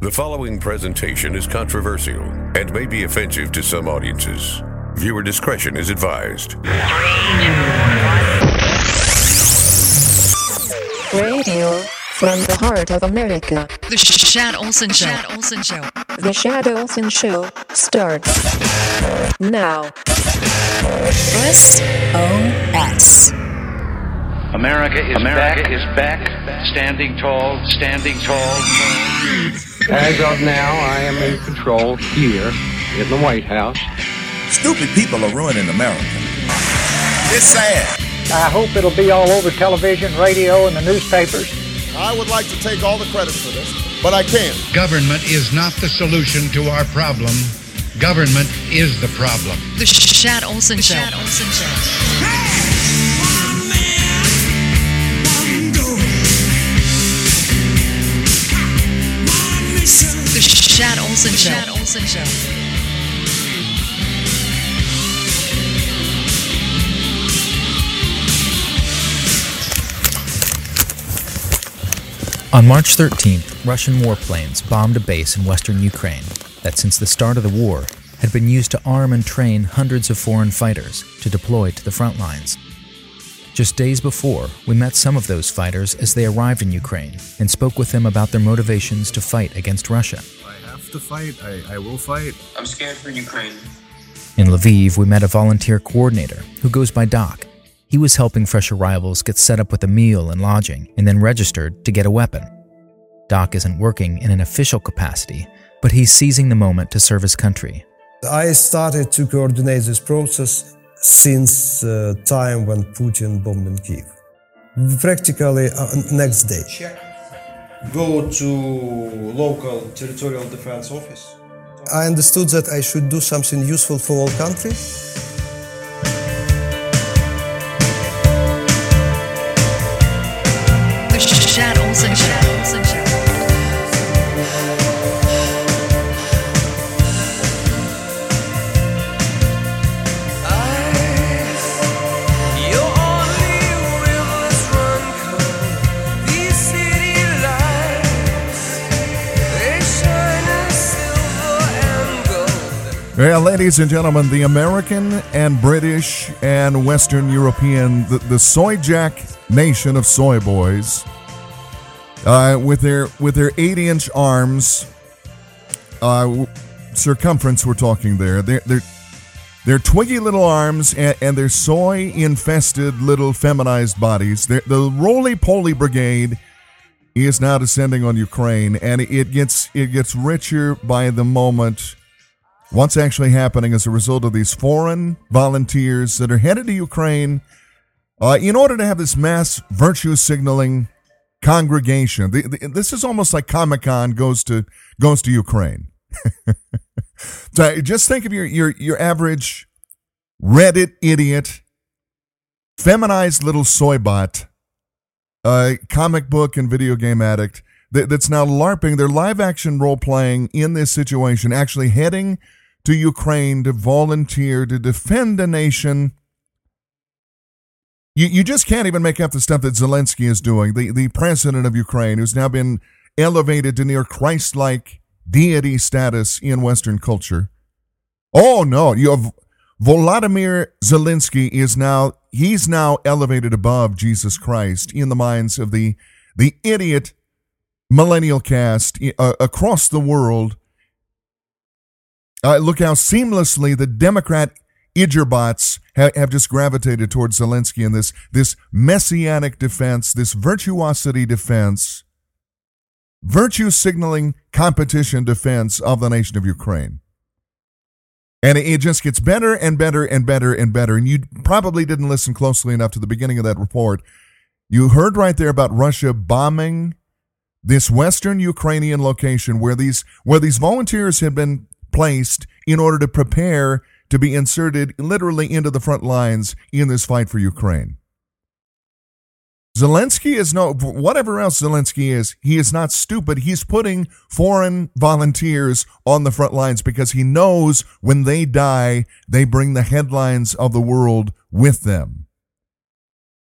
The following presentation is controversial and may be offensive to some audiences. Viewer discretion is advised. Radio from the heart of America. The Shad Olson Show. The Shad Olson Show starts now. SOS. America is back, standing tall. As of now, I am in control here in the White House. Stupid people are ruining America. It's sad. I hope it'll be all over television, radio, and the newspapers. I would like to take all the credit for this, but I can't. Government is not the solution to our problem. Government is the problem. The Shad Olson Show. The Shad Olson Show. On March 13th, Russian warplanes bombed a base in western Ukraine that since the start of the war had been used to arm and train hundreds of foreign fighters to deploy to the front lines. Just days before, we met some of those fighters as they arrived in Ukraine and spoke with them about their motivations to fight against Russia. I have to fight. I will fight. I'm scared for Ukraine. In Lviv, we met a volunteer coordinator who goes by Doc. He was helping fresh arrivals get set up with a meal and lodging and then registered to get a weapon. Doc isn't working in an official capacity, but he's seizing the moment to serve his country. I started to coordinate this process since time when Putin bombed in Kyiv. Practically next day. Go to local territorial defense office. I understood that I should do something useful for all country. The Shad Olson Show. Well, ladies and gentlemen, the American and British and Western European, the soy jack nation of soy boys, with their 8-inch arms, circumference we're talking there, their twiggy little arms and their soy-infested little feminized bodies, the roly-poly brigade is now descending on Ukraine, and it gets richer by the moment. What's actually happening as a result of these foreign volunteers that are headed to Ukraine in order to have this mass virtue signaling congregation. This is almost like Comic-Con goes to Ukraine. So just think of your average Reddit idiot, feminized little soy bot, comic book and video game addict that's now LARPing their live action role playing in this situation, actually heading to Ukraine to volunteer to defend a nation. You just can't even make up the stuff that Zelensky is doing, the president of Ukraine, who's now been elevated to near Christ-like deity status in Western culture. Oh no, you have Volodymyr Zelensky he's now elevated above Jesus Christ in the minds of the idiot millennial caste across the world. Look how seamlessly the Democrat idgerbots have just gravitated towards Zelensky in this messianic defense, this virtuosity defense, virtue signaling competition defense of the nation of Ukraine. And it just gets better and better and better and better. And you probably didn't listen closely enough to the beginning of that report. You heard right there about Russia bombing this western Ukrainian location where these volunteers had been placed in order to prepare to be inserted literally into the front lines in this fight for Ukraine. Zelensky is whatever else Zelensky is, he is not stupid. He's putting foreign volunteers on the front lines because he knows when they die, they bring the headlines of the world with them.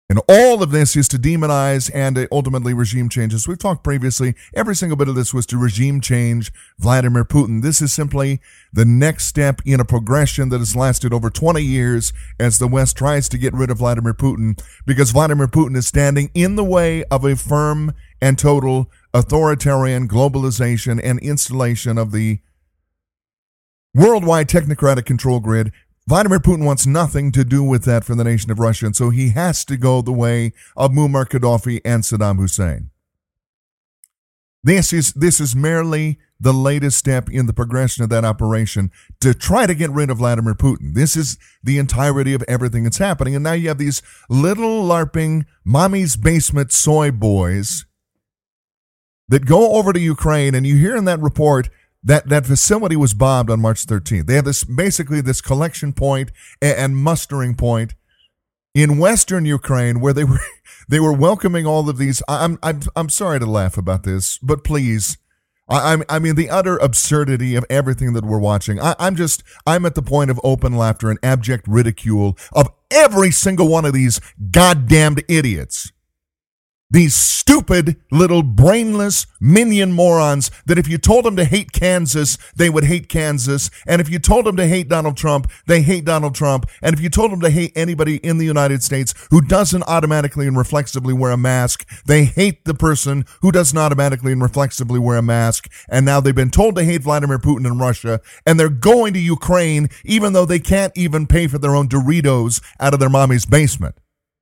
And all of this is to demonize and ultimately regime change. As we've talked previously, every single bit of this was to regime change Vladimir Putin. This is simply the next step in a progression that has lasted over 20 years as the West tries to get rid of Vladimir Putin, because Vladimir Putin is standing in the way of a firm and total authoritarian globalization and installation of the worldwide technocratic control grid. Vladimir Putin wants nothing to do with that for the nation of Russia, and so he has to go the way of Muammar Gaddafi and Saddam Hussein. This is merely the latest step in the progression of that operation to try to get rid of Vladimir Putin. This is the entirety of everything that's happening, and now you have these little LARPing mommy's basement soy boys that go over to Ukraine, and you hear in that report that facility was bombed on March 13th. They have this collection point and mustering point in western Ukraine where they were welcoming all of these. I'm sorry to laugh about this, but please, I mean the utter absurdity of everything that we're watching. I'm at the point of open laughter and abject ridicule of every single one of these goddamned idiots. These stupid little brainless minion morons that if you told them to hate Kansas, they would hate Kansas. And if you told them to hate Donald Trump, they hate Donald Trump. And if you told them to hate anybody in the United States who doesn't automatically and reflexively wear a mask, they hate the person who doesn't automatically and reflexively wear a mask. And now they've been told to hate Vladimir Putin in Russia, and they're going to Ukraine even though they can't even pay for their own Doritos out of their mommy's basement.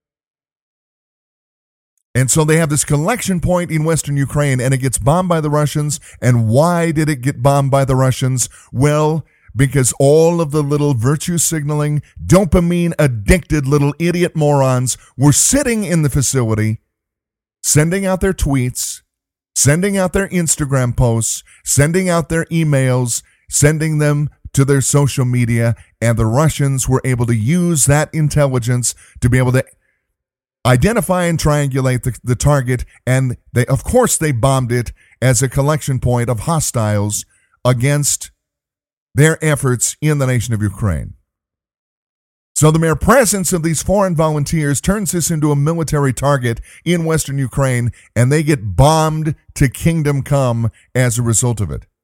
And so they have this collection point in western Ukraine, and it gets bombed by the Russians. And why did it get bombed by the Russians? Well, because all of the little virtue signaling, dopamine addicted little idiot morons were sitting in the facility, sending out their tweets, sending out their Instagram posts, sending out their emails, sending them to their social media. And the Russians were able to use that intelligence to be able to identify and triangulate the target, and they bombed it as a collection point of hostiles against their efforts in the nation of Ukraine. So the mere presence of these foreign volunteers turns this into a military target in western Ukraine, and they get bombed to kingdom come as a result of it.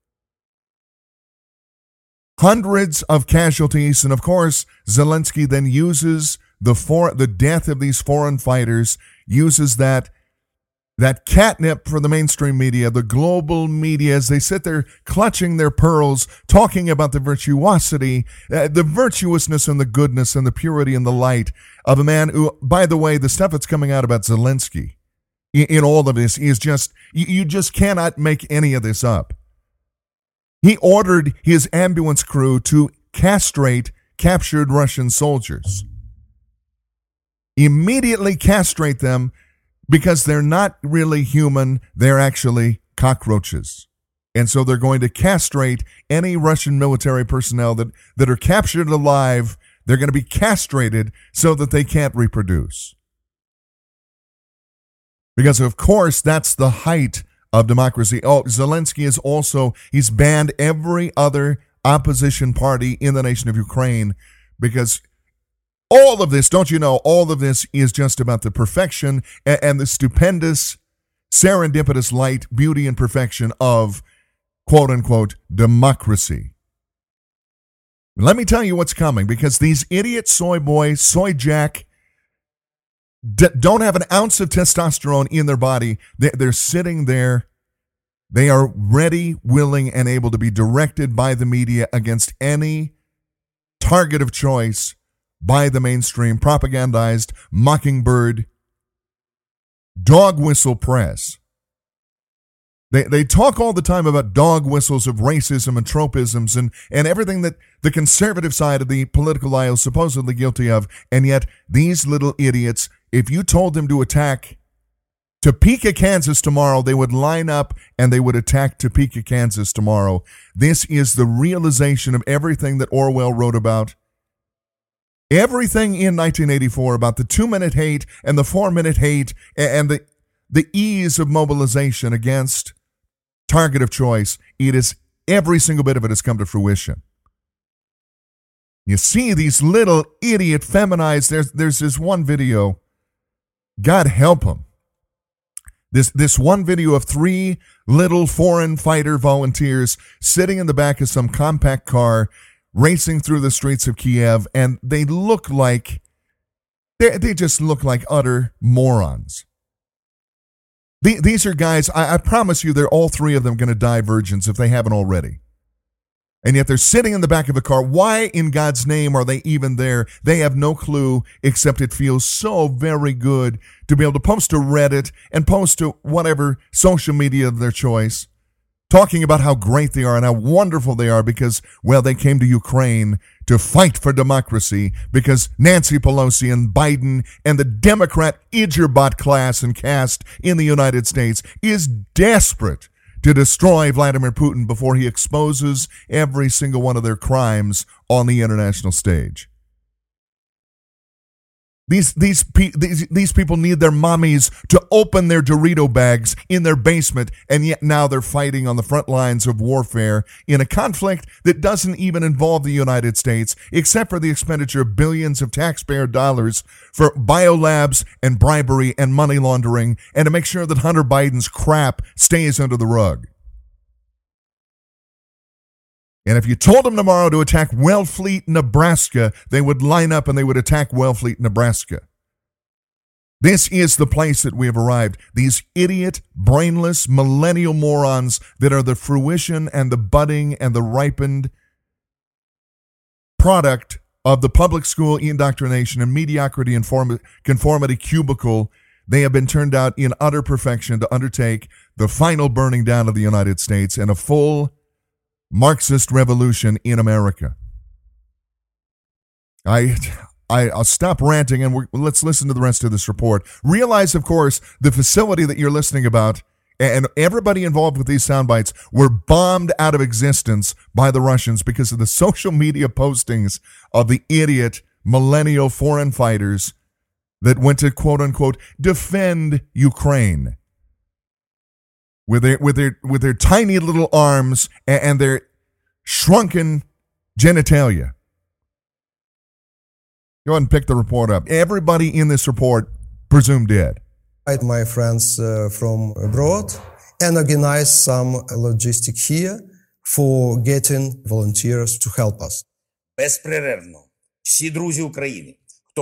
Hundreds of casualties, and of course, Zelensky then uses the death of these foreign fighters, uses that catnip for the mainstream media, the global media, as they sit there clutching their pearls, talking about the virtuosity, the virtuousness and the goodness and the purity and the light of a man who, by the way, the stuff that's coming out about Zelensky in all of this is just, you just cannot make any of this up. He ordered his ambulance crew to castrate captured Russian soldiers. Immediately castrate them because they're not really human, they're actually cockroaches. And so they're going to castrate any Russian military personnel that are captured alive. They're going to be castrated so that they can't reproduce. Because, of course, that's the height of democracy. Oh, Zelensky is also, he's banned every other opposition party in the nation of Ukraine because all of this, don't you know, all of this is just about the perfection and the stupendous, serendipitous light, beauty, and perfection of, quote-unquote, democracy. Let me tell you what's coming, because these idiot soy boy, soy jack, don't have an ounce of testosterone in their body. They're sitting there. They are ready, willing, and able to be directed by the media against any target of choice by the mainstream, propagandized, mockingbird, dog whistle press. They talk all the time about dog whistles of racism and tropisms and everything that the conservative side of the political aisle is supposedly guilty of, and yet these little idiots, if you told them to attack Topeka, Kansas tomorrow, they would line up and they would attack Topeka, Kansas tomorrow. This is the realization of everything that Orwell wrote about. Everything in 1984 about the 2-minute hate and the 4-minute hate and the ease of mobilization against target of choice. It is, every single bit of it has come to fruition. You see these little idiot feminized, there's this one video God help them. This one video of 3 little foreign fighter volunteers sitting in the back of some compact car racing through the streets of Kiev, and they look like, they just look like utter morons. These are guys, I promise you, they're all 3 of them going to die virgins if they haven't already. And yet they're sitting in the back of the car. Why in God's name are they even there? They have no clue, except it feels so very good to be able to post to Reddit and post to whatever social media of their choice, talking about how great they are and how wonderful they are because, well, they came to Ukraine to fight for democracy because Nancy Pelosi and Biden and the Democrat Idgerbot class and caste in the United States is desperate to destroy Vladimir Putin before he exposes every single one of their crimes on the international stage. These people need their mommies to open their Dorito bags in their basement, and yet now they're fighting on the front lines of warfare in a conflict that doesn't even involve the United States, except for the expenditure of billions of taxpayer dollars for biolabs and bribery and money laundering, and to make sure that Hunter Biden's crap stays under the rug. And if you told them tomorrow to attack Wellfleet, Nebraska, they would line up and they would attack Wellfleet, Nebraska. This is the place that we have arrived. These idiot, brainless, millennial morons that are the fruition and the budding and the ripened product of the public school indoctrination and mediocrity and conformity cubicle. They have been turned out in utter perfection to undertake the final burning down of the United States and a full Marxist revolution in America. I'll stop ranting and let's listen to the rest of this report. Realize, of course, the facility that you're listening about and everybody involved with these sound bites were bombed out of existence by the Russians because of the social media postings of the idiot millennial foreign fighters that went to, quote unquote, defend Ukraine. With their tiny little arms and their shrunken genitalia. Go ahead and pick the report up. Everybody in this report presumed dead. My friends from abroad and organize some logistic here for getting volunteers to help us. Безперервно. Всі друзі України.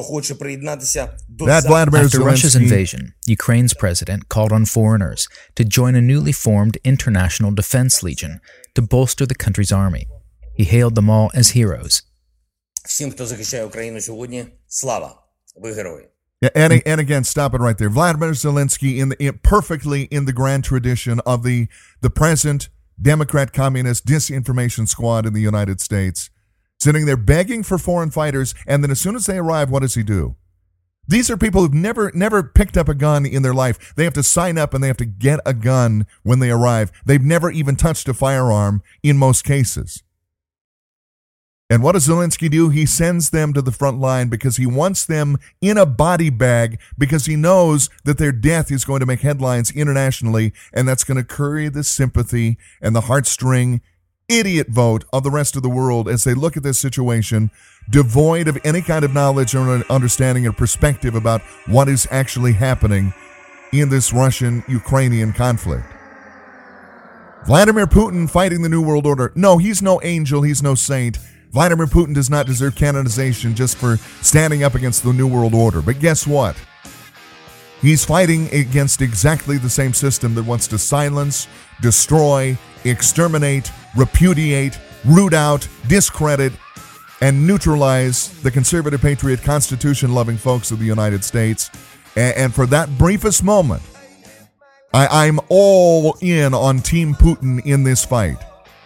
After Russia's invasion, Ukraine's president called on foreigners to join a newly formed International Defense Legion to bolster the country's army. He hailed them all as heroes. Всім, хто захищає Україну сьогодні, слава! Ви герої. Yeah, and again, stop it right there. Vladimir Zelensky, perfectly in the grand tradition of the present Democrat Communist disinformation squad in the United States, sitting there begging for foreign fighters, and then as soon as they arrive, what does he do? These are people who've never picked up a gun in their life. They have to sign up and they have to get a gun when they arrive. They've never even touched a firearm in most cases. And what does Zelensky do? He sends them to the front line because he wants them in a body bag because he knows that their death is going to make headlines internationally, and that's going to curry the sympathy and the heartstring idiot vote of the rest of the world as they look at this situation, devoid of any kind of knowledge or understanding or perspective about what is actually happening in this Russian-Ukrainian conflict. Vladimir Putin fighting the New World Order. No, he's no angel. He's no saint. Vladimir Putin does not deserve canonization just for standing up against the New World Order. But guess what? He's fighting against exactly the same system that wants to silence, destroy, exterminate, repudiate, root out, discredit, and neutralize the conservative, patriot, constitution-loving folks of the United States. And for that briefest moment, I'm all in on Team Putin in this fight.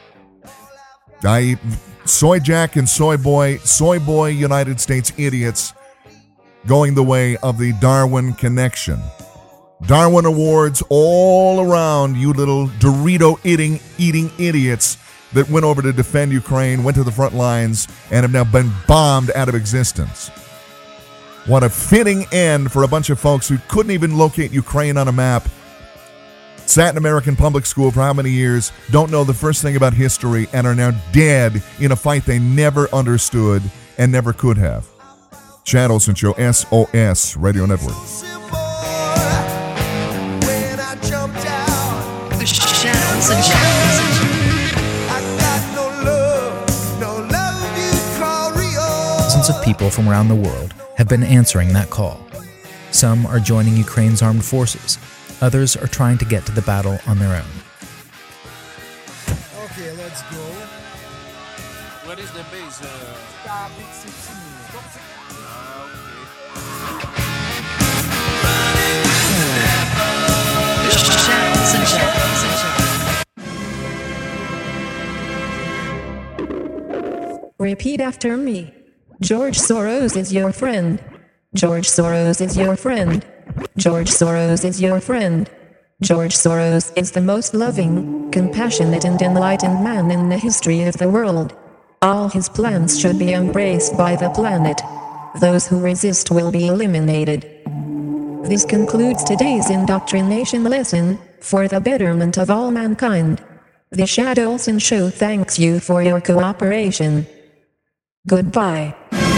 Soy Jack and Soy Boy United States idiots going the way of the Darwin connection. Darwin Awards all around you little Dorito-eating idiots that went over to defend Ukraine, went to the front lines, and have now been bombed out of existence. What a fitting end for a bunch of folks who couldn't even locate Ukraine on a map, sat in American public school for how many years, don't know the first thing about history, and are now dead in a fight they never understood and never could have. Chad Olson Show, SOS Radio Network. Olsen Show. Thousands of people from around the world have been answering that call. Some are joining Ukraine's armed forces. Others are trying to get to the battle on their own. Okay, let's go. What is the base? Chad Olsen Show. Repeat after me. George Soros is your friend. George Soros is your friend. George Soros is your friend. George Soros is the most loving, compassionate and enlightened man in the history of the world. All his plans should be embraced by the planet. Those who resist will be eliminated. This concludes today's indoctrination lesson, for the betterment of all mankind. The Chad Olsen Show thanks you for your cooperation. Goodbye.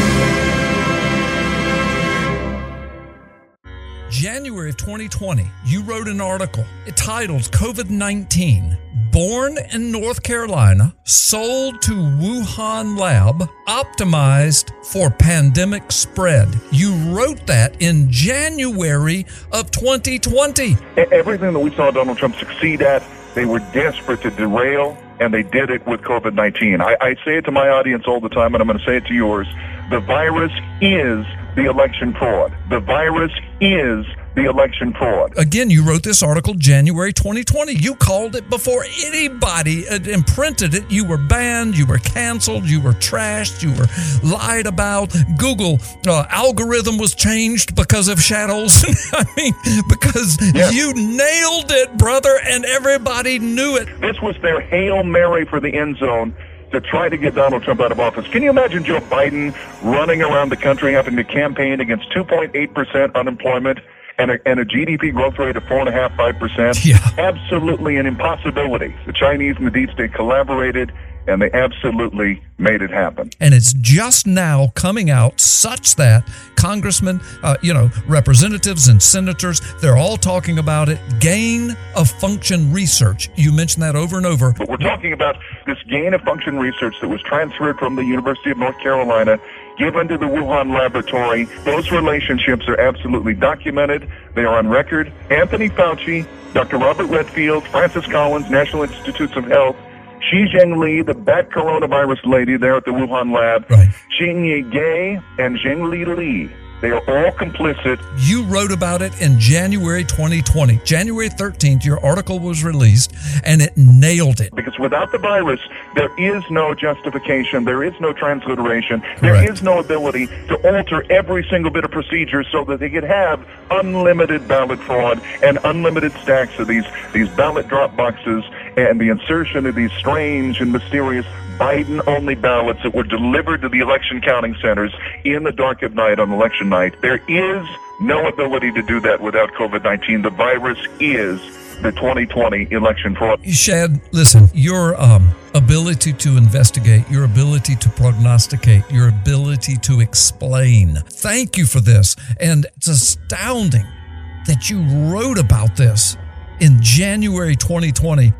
January of 2020, you wrote an article titled COVID-19, Born in North Carolina, Sold to Wuhan Lab, Optimized for Pandemic Spread. You wrote that in January of 2020. Everything that we saw Donald Trump succeed at, they were desperate to derail, and they did it with COVID-19. I say it to my audience all the time, and I'm going to say it to yours. The virus is the election fraud. The virus is the election fraud. Again, you wrote this article January 2020. You called it before anybody imprinted it. You were banned, you were canceled, you were trashed, you were lied about. Google algorithm was changed because of Chad Olsen. I mean, because you nailed it, brother, and everybody knew it. This was their Hail Mary for the end zone to try to get Donald Trump out of office. Can you imagine Joe Biden running around the country having to campaign against 2.8% unemployment and a GDP growth rate of 4.5%, 5%? Yeah. Absolutely an impossibility. The Chinese and the deep state collaborated, and they absolutely made it happen. And it's just now coming out such that congressmen, representatives and senators, they're all talking about it. Gain of function research. You mentioned that over and over. But we're talking about this gain of function research that was transferred from the University of North Carolina, given to the Wuhan laboratory. Those relationships are absolutely documented. They are on record. Anthony Fauci, Dr. Robert Redfield, Francis Collins, National Institutes of Health, Xi Zhengli, the bat coronavirus lady there at the Wuhan lab, right. Xingye Gay, and Zhengli Li. They are all complicit. You wrote about it in January 2020. January 13th, your article was released, and it nailed it. Because without the virus, there is no justification. There is no transliteration. Correct. There is no ability to alter every single bit of procedure so that they could have unlimited ballot fraud and unlimited stacks of these ballot drop boxes and the insertion of these strange and mysterious Biden-only ballots that were delivered to the election counting centers in the dark of night on election night. There is no ability to do that without COVID-19. The virus is the 2020 election fraud. Chad, listen, your ability to investigate, your ability to prognosticate, your ability to explain. Thank you for this. And it's astounding that you wrote about this in January 2020.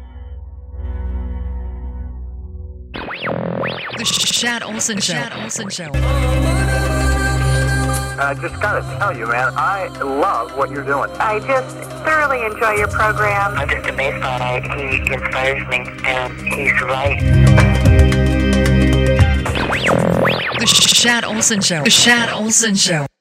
The Chad Olsen Show. Chad Olsen Show. I just gotta tell you, man, I love what you're doing. I just thoroughly enjoy your program. I'm just amazed by it. He inspires me, and he's right. The Chad Olsen Show. The Chad Olsen Show.